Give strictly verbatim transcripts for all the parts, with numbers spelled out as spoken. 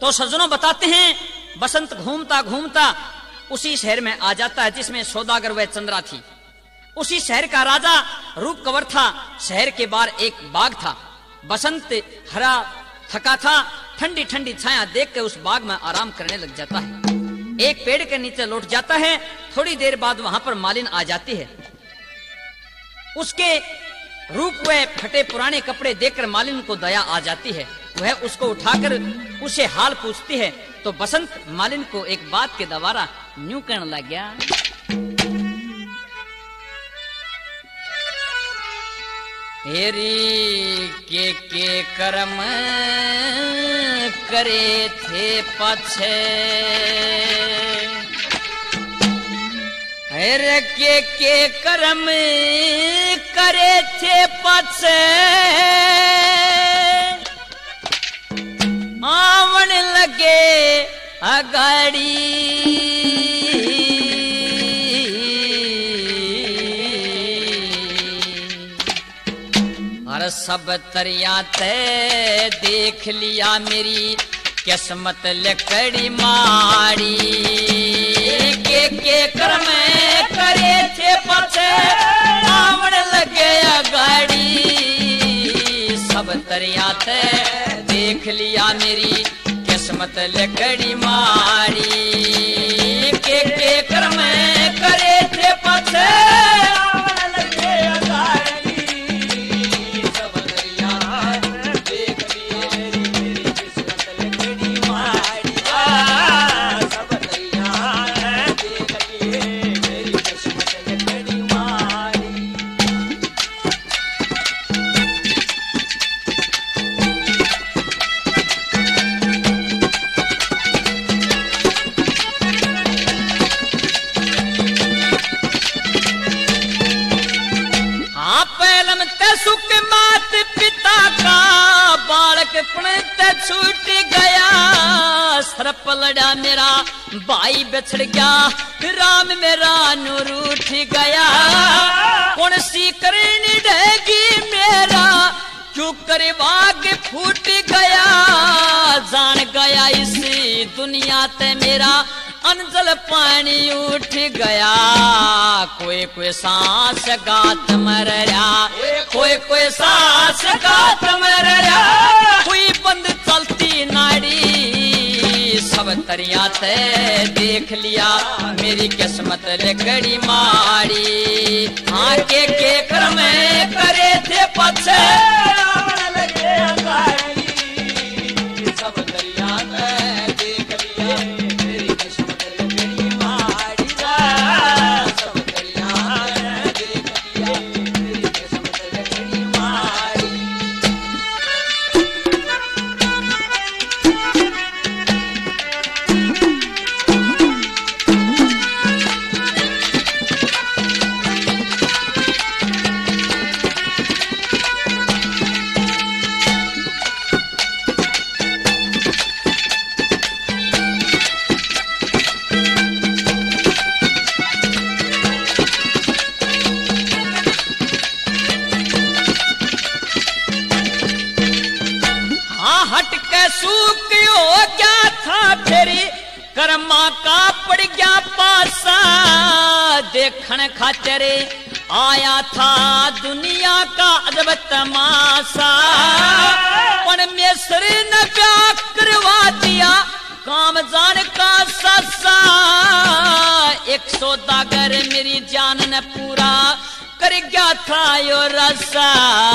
तो सज्जनों बताते हैं, बसंत घूमता घूमता उसी शहर में आ जाता है जिसमें सौदागर व चंद्रा थी। उसी शहर का राजा रूप कंवर था। शहर के बाहर एक बाग था। बसंत हरा थका था, ठंडी ठंडी छाया देख के उस बाग में आराम करने लग जाता है। एक पेड़ के नीचे लौट जाता है। थोड़ी देर बाद वहां पर मालिन आ जाती है। उसके रूप व फटे पुराने कपड़े देखकर मालिन को दया आ जाती है। वह उसको उठाकर उसे हाल पूछती है। तो बसंत मालिन को एक बात के द्वारा न्यू कहने लग गया, हेरी के के कर्म करे थे पछे, हेरे के के कर्म करे थे पछे, आवन लगे अगाड़ी, और सब तरिया ते देख लिया मेरी किस्मत लकड़ी मारी, के के कर्म करे थे पछे, आवन लगे अगाड़ी, सब तरिया ते देख लिया मेरी किस्मत लकड़ी मारी, के के कर्म करे थे पछे, आवन लगे अगाड़ी, सब तरिया देख लिया मेरी किस्मत लकड़ी मारी, सब तरिया देख लिए मेरी किस्मत लकड़ी मारी। सुख मात पिता का बालक पुणत छूट गया, सरप लड़ा मेरा भाई बिछड़ गया, राम मेरा नूर उठ गया, कौन सी करनी ढेगी मेरा, क्यों करे वाग फूट गया, जान गया इसी दुनिया ते मेरा अंजल पानी उठ गया, कोई कोई सांस गात मर रहा, कोई कोई सांस गात मर रहा, कोई बंद चलती नाड़ी, सब तरिया ते देख लिया मेरी किस्मत लकड़ी मारी, हाँ के के कर्म करे थे पछे, आवन लगे अगाड़ी, सब तरिया ते देख लिया मेरी किस्मत लकड़ी मारी, सब तरिया देख लिया मेरी किस्मत लकड़ी मारी। सूख हो गया था फेरी कर्मा का पड़ गया पासा, देखन खातिर आया था दुनिया का अजब तमाशा, परमेश्वर ने ब्याह करवा दिया काम जान का ससा, एक सौदागर मेरी जान ने पूरा कर गया था यो रसा,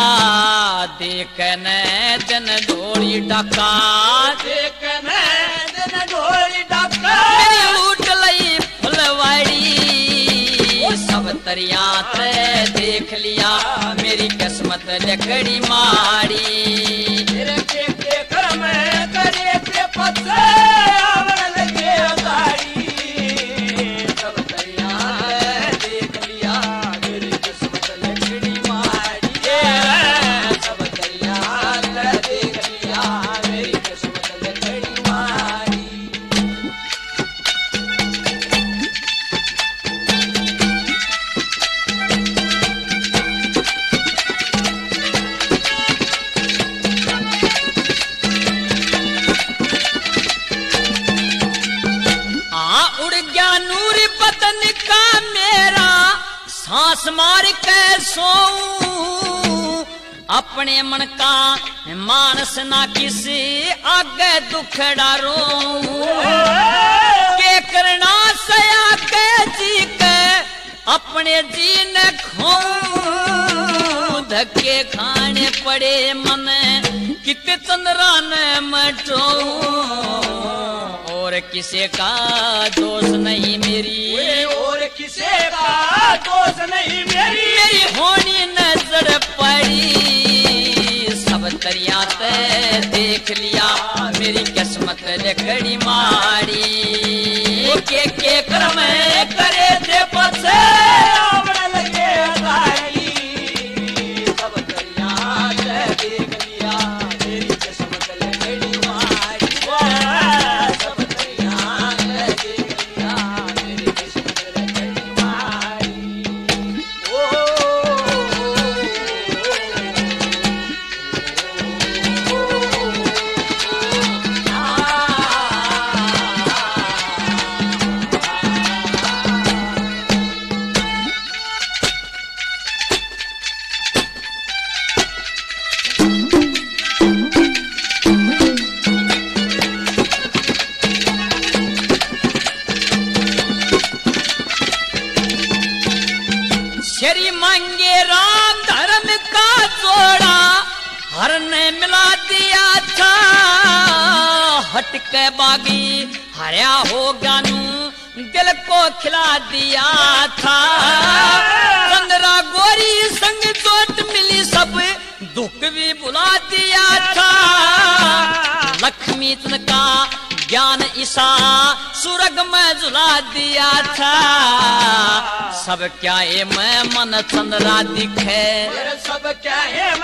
देखने जन ढोली डाका, देखने जन ढोली डाका, मेरी लूट लई फुलवाड़ी, सब तरिया ते देख लिया मेरी किस्मत लकड़ी मारी, के के कर्म करे थे पछे, आवन लगे अगाड़ी, सब तरिया देख लिया मेरी किस्मत लकड़ी मारी, सब तरिया देख लिया मेरी किस्मत लकड़ी मारी। सांस मार के सोऊं, अपने मन का मानस ना किसी आगे दुखड़ा रोऊं। के करना सया के जी के अपने जी ने खोऊं, धक्के खाने पड़े मन कित चंद्रा ने मटोऊं। और किसे का दोष नहीं मेरी, और किसे का दोष नहीं मेरी, मेरी होनी नजर पड़ी। सब दरिया ते देख लिया, मेरी किस्मत लकड़ी मारी। के के कर्म करे थे पछे रावण लगे दाई। सब दरिया ते देख लिया, मेरी किस्मत लकड़ी मारी। सब दरिया ते देख लिया, मेरी किस्मत लकड़ी मारी। ओ शरी मांगे राम धर्म का जोड़ा, हर ने मिला दिया था। हट के बागी हरिया हो गानू, दिल को खिला दिया था। चंद्रा गोरी संग चोट मिली, सब दुख भी बुला दिया था। लक्ष्मी का ज्ञान ईसा सुरग में झुला दिया था। सब क्या है मैं मन चंद्रा दिखे, सब क्या है